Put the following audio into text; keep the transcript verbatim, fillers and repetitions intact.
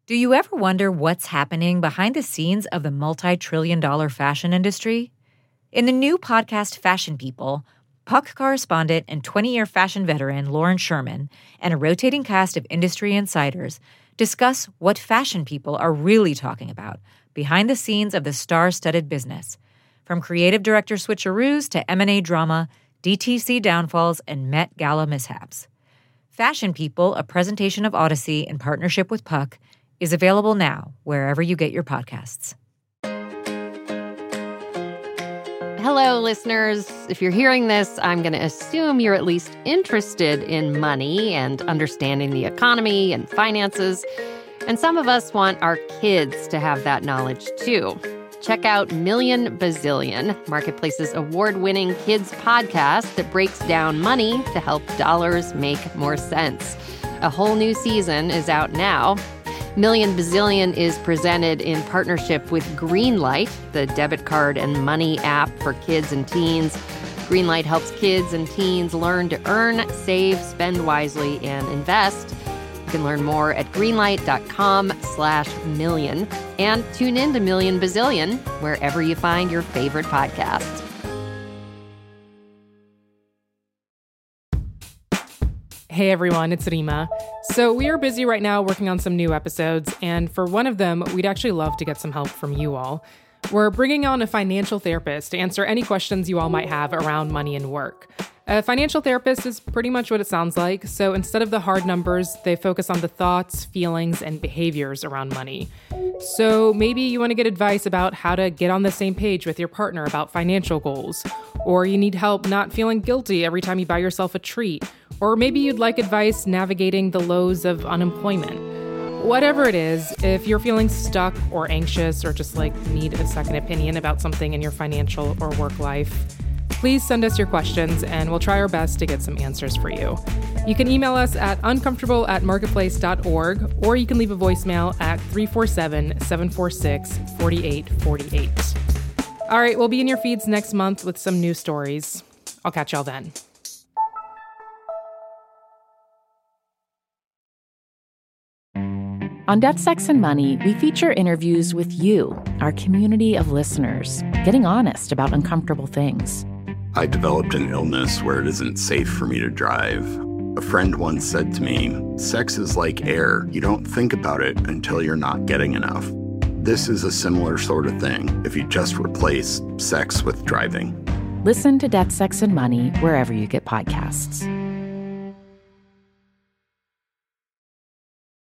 Do you ever wonder what's happening behind the scenes of the multi-trillion dollar fashion industry? In the new podcast Fashion People, Puck correspondent and twenty-year fashion veteran Lauren Sherman and a rotating cast of industry insiders discuss what fashion people are really talking about behind the scenes of the star-studded business, from creative director switcheroos to M and A drama, D T C downfalls, and Met Gala mishaps. Fashion People, a presentation of Odyssey in partnership with Puck, is available now wherever you get your podcasts. Hello, listeners. If you're hearing this, I'm going to assume you're at least interested in money and understanding the economy and finances. And some of us want our kids to have that knowledge, too. Check out Million Bazillion, Marketplace's award-winning kids podcast that breaks down money to help dollars make more sense. A whole new season is out now. Million Bazillion is presented in partnership with Greenlight, the debit card and money app for kids and teens. Greenlight helps kids and teens learn to earn, save, spend wisely, and invest. You can learn more at greenlight.com slash million and tune in to Million Bazillion wherever you find your favorite podcasts. Hey everyone, it's Rima. So we are busy right now working on some new episodes, and for one of them, we'd actually love to get some help from you all. We're bringing on a financial therapist to answer any questions you all might have around money and work. A financial therapist is pretty much what it sounds like, so instead of the hard numbers, they focus on the thoughts, feelings, and behaviors around money. So maybe you want to get advice about how to get on the same page with your partner about financial goals, or you need help not feeling guilty every time you buy yourself a treat, or maybe you'd like advice navigating the lows of unemployment. Whatever it is, if you're feeling stuck or anxious or just like need a second opinion about something in your financial or work life, please send us your questions and we'll try our best to get some answers for you. You can email us at uncomfortable at marketplace dot org, or you can leave a voicemail at three four seven, seven four six, four eight four eight. All right, we'll be in your feeds next month with some new stories. I'll catch y'all then. On Debt, Sex, and Money, we feature interviews with you, our community of listeners, getting honest about uncomfortable things. I developed an illness where it isn't safe for me to drive. A friend once said to me, sex is like air. You don't think about it until you're not getting enough. This is a similar sort of thing if you just replace sex with driving. Listen to Debt, Sex, and Money wherever you get podcasts.